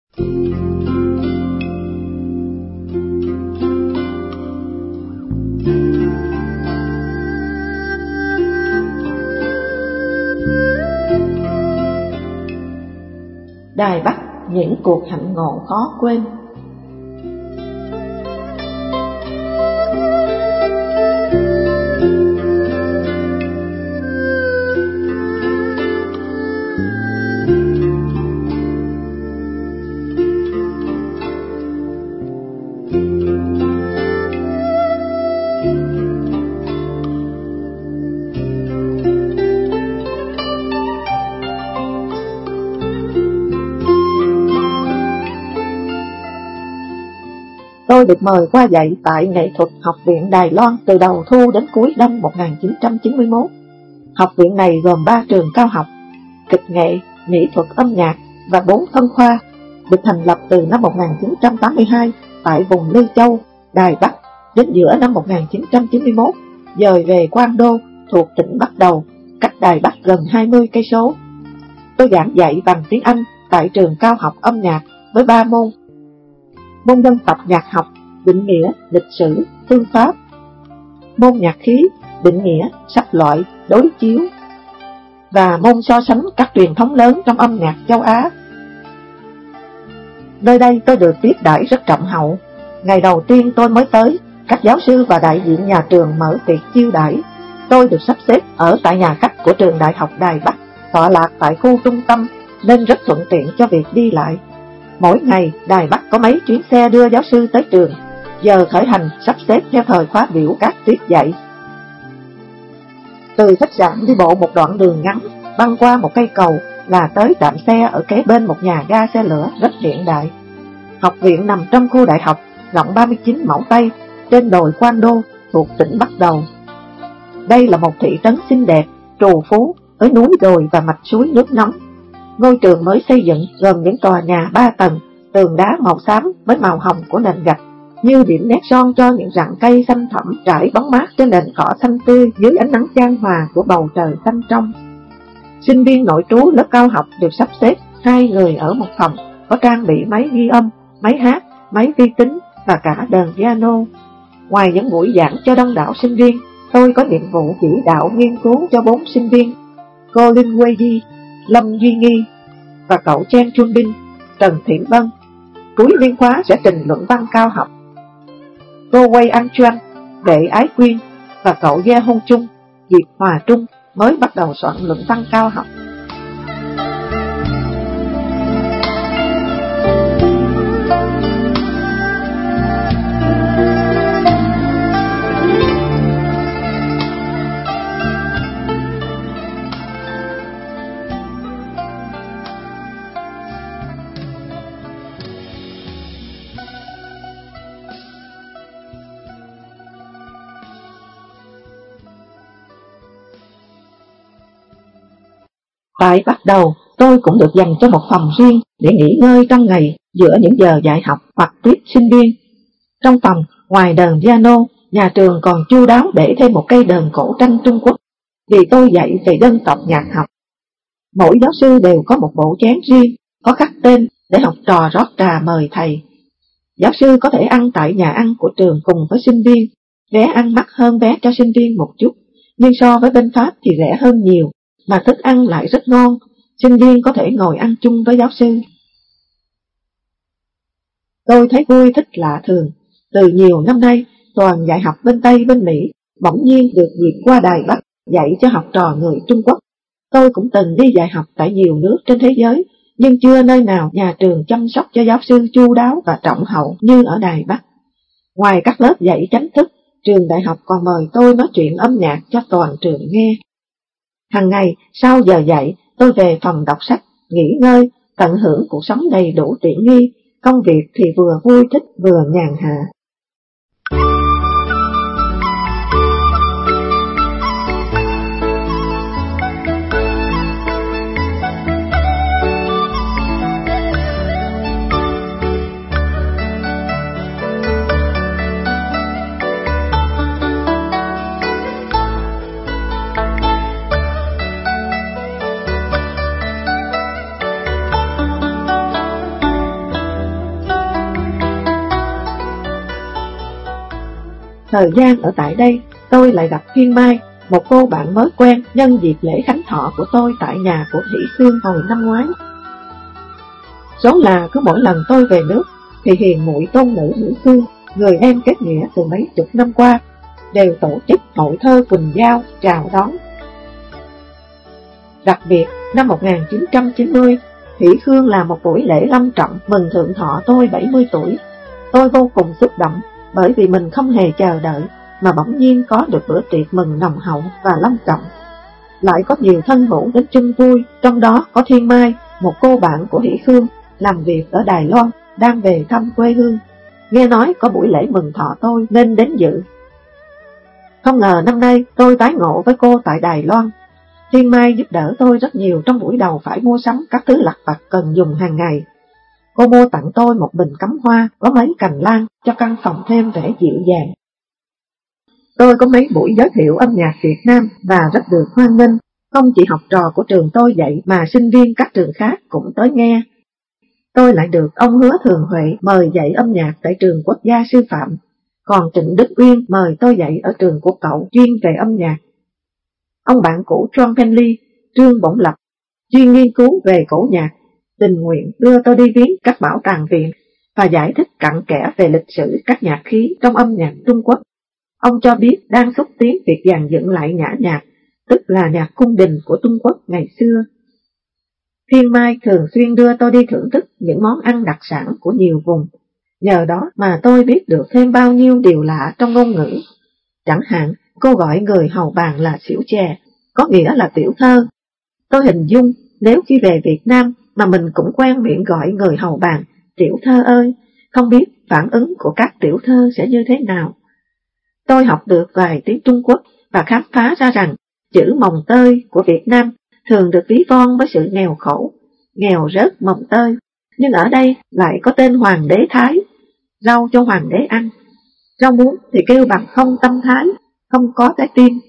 Đài Bắc, những cuộc hạnh ngộ khó quên. Tôi được mời qua dạy tại Nghệ thuật Học viện Đài Loan từ đầu thu đến cuối năm 1991. Học viện này gồm 3 trường cao học, kịch nghệ, mỹ thuật âm nhạc và 4 phân khoa, được thành lập từ năm 1982 tại vùng Lư Châu, Đài Bắc đến giữa năm 1991 dời về Quang Đô thuộc tỉnh Bắc Đầu, cách Đài Bắc gần 20 cây số. Tôi giảng dạy bằng tiếng Anh tại trường cao học âm nhạc với 3 môn: môn dân tộc nhạc học, định nghĩa, lịch sử, thư pháp; môn nhạc khí, định nghĩa, sắp loại, đối chiếu; và môn so sánh các truyền thống lớn trong âm nhạc châu Á. Nơi đây tôi được tiếp đãi rất trọng hậu. Ngày đầu tiên tôi mới tới, các giáo sư và đại diện nhà trường mở tiệc chiêu đãi. Tôi được sắp xếp ở tại nhà khách của trường Đại học Đài Bắc, tọa lạc tại khu trung tâm nên rất thuận tiện cho việc đi lại. Mỗi ngày, Đài Bắc có mấy chuyến xe đưa giáo sư tới trường, giờ khởi hành sắp xếp theo thời khóa biểu các tiết dạy. Từ khách sạn đi bộ một đoạn đường ngắn, băng qua một cây cầu là tới trạm xe ở kế bên một nhà ga xe lửa rất hiện đại. Học viện nằm trong khu đại học, rộng 39 mẫu Tây, trên đồi Quan Đô, thuộc tỉnh Bắc Đầu. Đây là một thị trấn xinh đẹp, trù phú, với núi đồi và mạch suối nước nóng. Ngôi trường mới xây dựng gồm những tòa nhà 3 tầng, tường đá màu xám với màu hồng của nền gạch, như điểm nét son cho những rặng cây xanh thẳm trải bóng mát trên nền cỏ xanh tươi dưới ánh nắng chan hòa của bầu trời xanh trong. Sinh viên nội trú lớp cao học được sắp xếp 2 người ở một phòng, có trang bị máy ghi âm, máy hát, máy vi tính và cả đờn piano. Ngoài những buổi giảng cho đông đảo sinh viên, tôi có nhiệm vụ chỉ đạo nghiên cứu cho 4 sinh viên: cô Linh Quê Di, Lâm Duy Nghi và cậu Chen Chun Bin, Trần Thiểm Vân. Cuối liên khóa sẽ trình luận văn cao học. Cô Wei An Chuan, Đệ Ái Quyên và cậu Gia Hôn Trung, Diệp Hòa Trung mới bắt đầu soạn luận văn cao học. Tại Bắt Đầu, tôi cũng được dành cho một phòng riêng để nghỉ ngơi trong ngày giữa những giờ dạy học hoặc tiếp sinh viên. Trong phòng, ngoài đờn piano, nhà trường còn chu đáo để thêm một cây đờn cổ tranh Trung Quốc, vì tôi dạy về dân tộc nhạc học. Mỗi giáo sư đều có một bộ chén riêng, có khắc tên để học trò rót trà mời thầy. Giáo sư có thể ăn tại nhà ăn của trường cùng với sinh viên. Vé ăn mắc hơn vé cho sinh viên một chút, nhưng so với bên Pháp thì rẻ hơn nhiều, mà thức ăn lại rất ngon. Sinh viên có thể ngồi ăn chung với giáo sư. Tôi thấy vui thích lạ thường. Từ nhiều năm nay, toàn dạy học bên Tây bên Mỹ bỗng nhiên được dịp qua Đài Bắc dạy cho học trò người Trung Quốc. Tôi cũng từng đi dạy học tại nhiều nước trên thế giới, nhưng chưa nơi nào nhà trường chăm sóc cho giáo sư chu đáo và trọng hậu như ở Đài Bắc. Ngoài các lớp dạy chánh thức, trường đại học còn mời tôi nói chuyện âm nhạc cho toàn trường nghe. Hàng ngày, sau giờ dạy, tôi về phòng đọc sách, nghỉ ngơi, tận hưởng cuộc sống đầy đủ tiện nghi, công việc thì vừa vui thích vừa nhàn hạ. Thời gian ở tại đây, tôi lại gặp Thiên Mai, một cô bạn mới quen nhân dịp lễ khánh thọ của tôi tại nhà của Thủy Sương hồi năm ngoái. Số là cứ mỗi lần tôi về nước, thì hiền muội tôn nữ Thủy Sương, người em kết nghĩa từ mấy chục năm qua, đều tổ chức hội thơ Quỳnh Giao chào đón. Đặc biệt, năm 1990, Thủy Khương làm một buổi lễ long trọng mừng thượng thọ tôi 70 tuổi. Tôi vô cùng xúc động, bởi vì mình không hề chờ đợi, mà bỗng nhiên có được bữa tiệc mừng nồng hậu và long trọng. Lại có nhiều thân hữu đến chung vui, trong đó có Thiên Mai, một cô bạn của Thủy Khương, làm việc ở Đài Loan, đang về thăm quê hương. Nghe nói có buổi lễ mừng thọ tôi nên đến dự. Không ngờ năm nay tôi tái ngộ với cô tại Đài Loan. Thiên Mai giúp đỡ tôi rất nhiều trong buổi đầu phải mua sắm các thứ lặt vặt cần dùng hàng ngày. Cô mua tặng tôi một bình cắm hoa có mấy cành lan cho căn phòng thêm vẻ dịu dàng. Tôi có mấy buổi giới thiệu âm nhạc Việt Nam và rất được hoan nghênh. Không chỉ học trò của trường tôi dạy mà sinh viên các trường khác cũng tới nghe. Tôi lại được ông Hứa Thường Huệ mời dạy âm nhạc tại trường Quốc gia Sư phạm, còn Trịnh Đức Uyên mời tôi dạy ở trường của cậu chuyên về âm nhạc. Ông bạn cũ John Penley, Trương Bổng Lập, chuyên nghiên cứu về cổ nhạc, tình nguyện đưa tôi đi viếng các bảo tàng viện và giải thích cặn kẽ về lịch sử các nhạc khí trong âm nhạc Trung Quốc. Ông cho biết đang xúc tiến việc dàn dựng lại nhã nhạc, tức là nhạc cung đình của Trung Quốc ngày xưa. Thiên Mai thường xuyên đưa tôi đi thưởng thức những món ăn đặc sản của nhiều vùng. Nhờ đó mà tôi biết được thêm bao nhiêu điều lạ trong ngôn ngữ. Chẳng hạn, cô gọi người hầu bàn là xỉu chè, có nghĩa là tiểu thơ. Tôi hình dung nếu khi về Việt Nam mà mình cũng quen miệng gọi người hầu bàn tiểu thơ ơi, không biết phản ứng của các tiểu thơ sẽ như thế nào. Tôi học được vài tiếng Trung Quốc và khám phá ra rằng chữ mồng tơi của Việt Nam thường được ví von với sự nghèo khổ, nghèo rớt mồng tơi, nhưng ở đây lại có tên hoàng đế Thái, rau cho hoàng đế ăn. Rau muống thì kêu bằng không tâm thái, không có trái tim.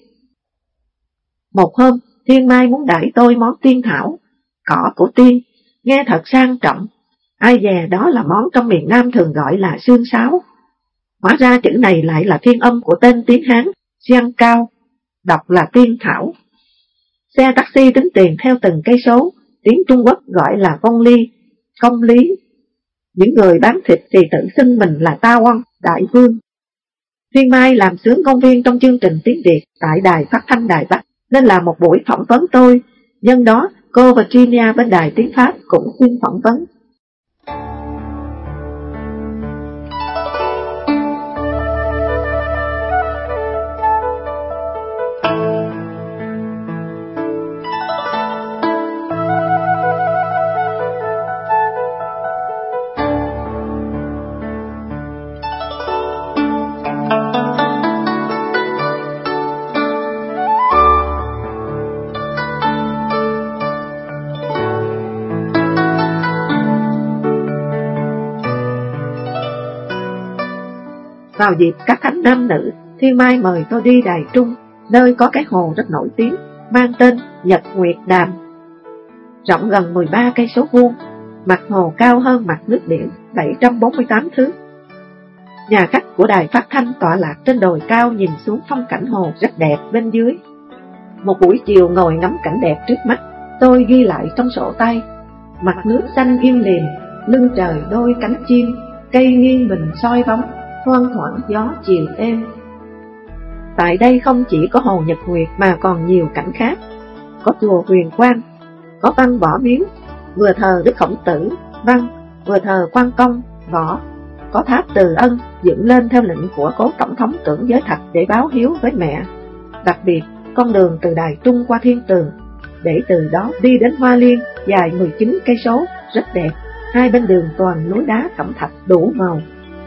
Một hôm, Thiên Mai muốn đãi tôi món tiên thảo, cỏ của tiên, nghe thật sang trọng. Ai dè đó là món trong miền Nam thường gọi là xương sáo. Hóa ra chữ này lại là phiên âm của tên tiếng Hán, Giang Cao, đọc là tiên thảo. Xe taxi tính tiền theo từng cây số, tiếng Trung Quốc gọi là công ly, công lý. Những người bán thịt thì tự xưng mình là Ta Quan, Đại Vương. Thiên Mai làm xướng công viên trong chương trình tiếng Việt tại Đài Phát thanh Đài Bắc, nên là một buổi phỏng vấn tôi. Nhân đó, cô Virginia bên Đài Tiếng Pháp cũng xin phỏng vấn. Vào dịp các thánh nam nữ, Thiên Mai mời tôi đi Đài Trung, nơi có cái hồ rất nổi tiếng, mang tên Nhật Nguyệt Đàm. Rộng gần 13 cây số vuông, mặt hồ cao hơn mặt nước biển 748 thước. Nhà khách của đài phát thanh tọa lạc trên đồi cao nhìn xuống phong cảnh hồ rất đẹp bên dưới. Một buổi chiều ngồi ngắm cảnh đẹp trước mắt, tôi ghi lại trong sổ tay: mặt nước xanh yên liềm, lưng trời đôi cánh chim, cây nghiêng mình soi bóng, thoang thoảng gió chiều êm. Tại đây không chỉ có hồ Nhật Nguyệt mà còn nhiều cảnh khác. Có chùa Huyền Quang, có Văn Võ Miếu, vừa thờ Đức Khổng Tử, Văn, vừa thờ Quan Công, Võ. Có tháp Từ Ân dựng lên theo lệnh của cố tổng thống Tưởng Giới Thạch để báo hiếu với mẹ. Đặc biệt, con đường từ Đài Trung qua Thiên Tường, để từ đó đi đến Hoa Liên dài 19 cây số, rất đẹp. Hai bên đường toàn núi đá cẩm thạch đủ màu.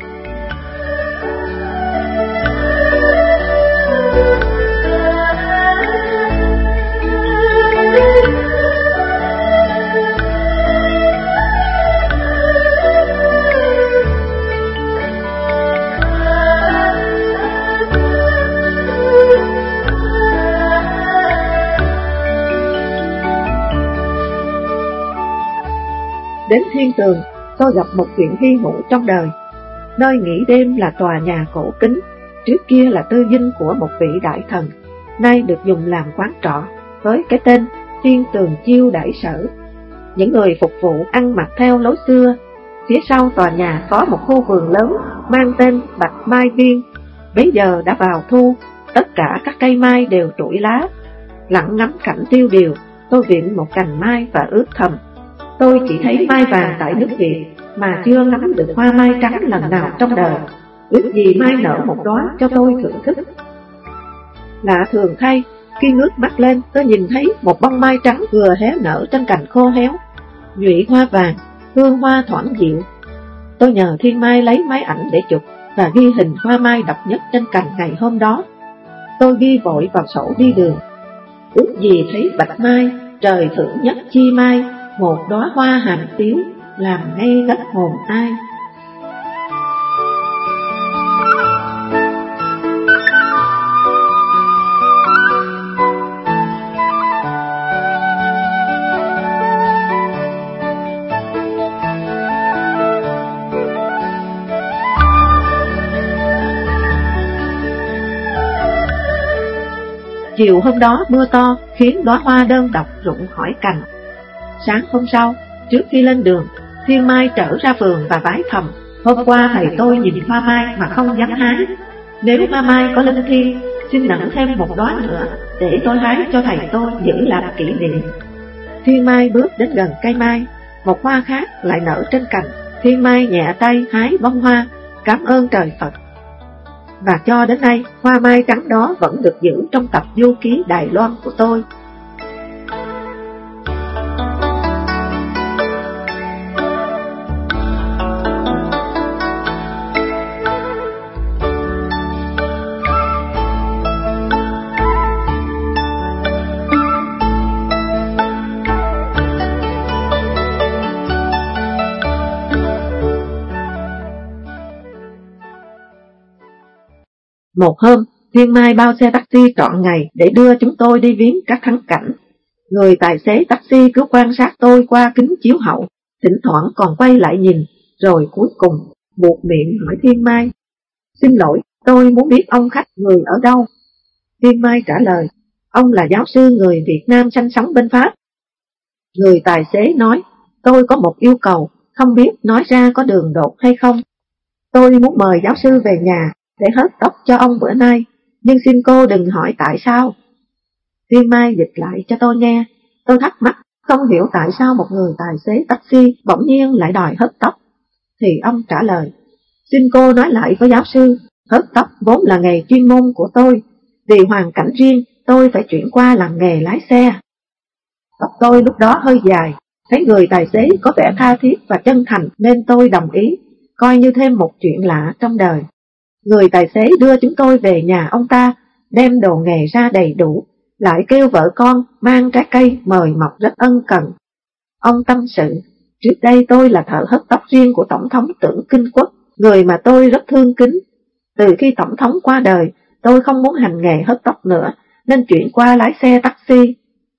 Đến Thiên Tường, tôi gặp một chuyện hy hữu trong đời. Nơi nghỉ đêm là tòa nhà cổ kính, trước kia là tư dinh của một vị đại thần, nay được dùng làm quán trọ với cái tên Thiên Tường Chiêu Đại Sở. Những người phục vụ ăn mặc theo lối xưa. Phía sau tòa nhà có một khu vườn lớn mang tên Bạch Mai Viên. Bấy giờ đã vào thu, tất cả các cây mai đều trũi lá. Lặng ngắm cảnh tiêu điều, tôi viện một cành mai và ước thầm: tôi chỉ thấy mai vàng tại nước Việt mà chưa ngắm được hoa mai trắng lần nào trong đời. Ước gì mai nở một đóa cho tôi thưởng thức. Lạ thường thay, khi ngước mắt lên, tôi nhìn thấy một bông mai trắng vừa hé nở trên cành khô héo, nhụy hoa vàng, hương hoa thoảng dịu. Tôi nhờ Thiên Mai lấy máy ảnh để chụp và ghi hình hoa mai độc nhất trên cành ngày hôm đó. Tôi ghi vội vào sổ đi đường: ước gì thấy bạch mai, trời thưởng nhất chi mai, một đóa hoa hàm tiếu, làm ngây ngất hồn ai. Chiều hôm đó mưa to khiến đóa hoa đơn độc rụng khỏi cành. Sáng hôm sau, trước khi lên đường, Thiên Mai trở ra vườn và vái thầm: hôm qua thầy tôi nhìn hoa mai mà không dám hái. Nếu hoa mai có linh thiêng, xin nở thêm một đóa nữa để tôi hái cho thầy tôi giữ làm kỷ niệm. Thiên Mai bước đến gần cây mai, một hoa khác lại nở trên cành. Thiên Mai nhẹ tay hái bông hoa, cảm ơn trời Phật. Và cho đến nay, hoa mai trắng đó vẫn được giữ trong tập du ký Đài Loan của tôi. Một hôm, Thiên Mai bao xe taxi trọn ngày để đưa chúng tôi đi viếng các thắng cảnh. Người tài xế taxi cứ quan sát tôi qua kính chiếu hậu, thỉnh thoảng còn quay lại nhìn, rồi cuối cùng buột miệng hỏi Thiên Mai: xin lỗi, tôi muốn biết ông khách người ở đâu. Thiên Mai trả lời: ông là giáo sư người Việt Nam sinh sống bên Pháp. Người tài xế nói: tôi có một yêu cầu, không biết nói ra có đường đột hay không. Tôi muốn mời giáo sư về nhà để hớt tóc cho ông bữa nay, nhưng xin cô đừng hỏi tại sao. Thiên Mai dịch lại cho tôi nghe. Tôi thắc mắc, không hiểu tại sao một người tài xế taxi bỗng nhiên lại đòi hớt tóc. Thì ông trả lời: xin cô nói lại với giáo sư, hớt tóc vốn là nghề chuyên môn của tôi. Vì hoàn cảnh riêng, tôi phải chuyển qua làm nghề lái xe. Tóc tôi lúc đó hơi dài, thấy người tài xế có vẻ tha thiết và chân thành nên tôi đồng ý, coi như thêm một chuyện lạ trong đời. Người tài xế đưa chúng tôi về nhà ông ta, đem đồ nghề ra đầy đủ, lại kêu vợ con mang trái cây mời mọc rất ân cần. Ông tâm sự: trước đây tôi là thợ hớt tóc riêng của Tổng thống Tưởng Kinh Quốc, người mà tôi rất thương kính. Từ khi Tổng thống qua đời, tôi không muốn hành nghề hớt tóc nữa, nên chuyển qua lái xe taxi.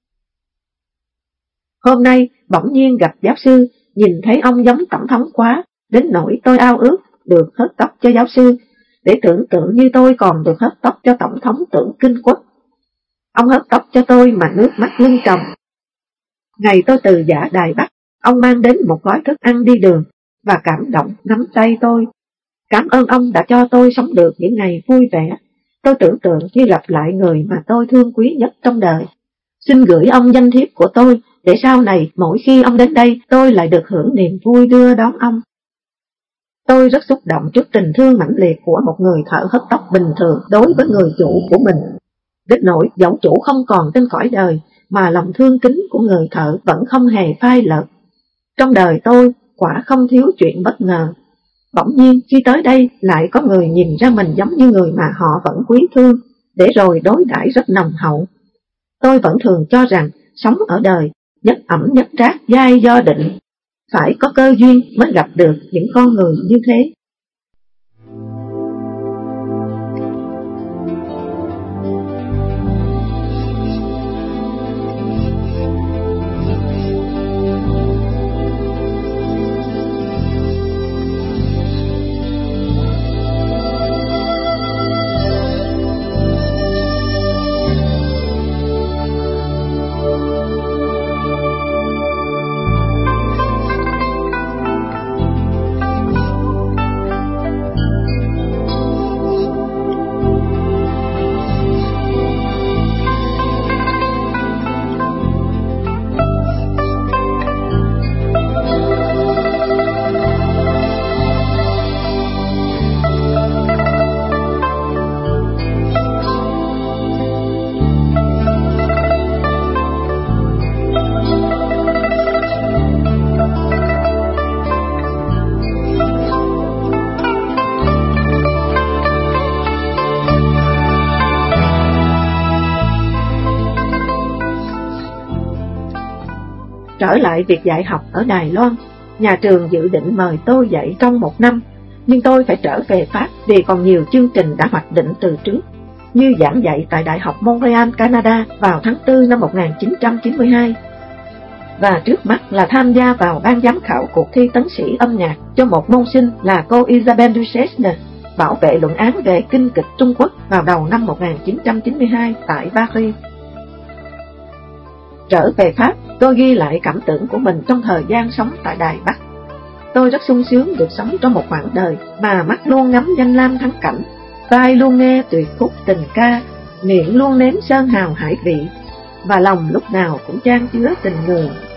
Hôm nay bỗng nhiên gặp giáo sư, nhìn thấy ông giống Tổng thống quá, đến nỗi tôi ao ước được hớt tóc cho giáo sư, để tưởng tượng như tôi còn được hớt tóc cho Tổng thống Tưởng Kinh Quốc. Ông hớt tóc cho tôi mà nước mắt lưng tròng. Ngày tôi từ giã Đài Bắc, ông mang đến một gói thức ăn đi đường và cảm động nắm tay tôi. Cảm ơn ông đã cho tôi sống được những ngày vui vẻ. Tôi tưởng tượng như gặp lại người mà tôi thương quý nhất trong đời. Xin gửi ông danh thiếp của tôi, để sau này mỗi khi ông đến đây tôi lại được hưởng niềm vui đưa đón ông. Tôi rất xúc động trước tình thương mãnh liệt của một người thợ hớt tóc bình thường đối với người chủ của mình. Đến nỗi dẫu chủ không còn trên cõi đời, mà lòng thương kính của người thợ vẫn không hề phai lợt. Trong đời tôi quả không thiếu chuyện bất ngờ. Bỗng nhiên khi tới đây lại có người nhìn ra mình giống như người mà họ vẫn quý thương, để rồi đối đãi rất nồng hậu. Tôi vẫn thường cho rằng sống ở đời nhất ẩm nhất trác giai do định, phải có cơ duyên mới gặp được những con người như thế. Trở lại việc dạy học ở Đài Loan, nhà trường dự định mời tôi dạy trong 1 năm, nhưng tôi phải trở về Pháp vì còn nhiều chương trình đã hoạch định từ trước, như giảng dạy tại Đại học Montreal, Canada vào tháng 4 năm 1992. Và trước mắt là tham gia vào ban giám khảo cuộc thi tấn sĩ âm nhạc cho một môn sinh là cô Isabelle Duchesne, bảo vệ luận án về kinh kịch Trung Quốc vào đầu năm 1992 tại Paris. Trở về Pháp, tôi ghi lại cảm tưởng của mình trong thời gian sống tại Đài Bắc. Tôi rất sung sướng được sống trong một khoảng đời mà mắt luôn ngắm danh lam thắng cảnh, tai luôn nghe tuyệt khúc tình ca, miệng luôn nếm sơn hào hải vị, và lòng lúc nào cũng chan chứa tình người.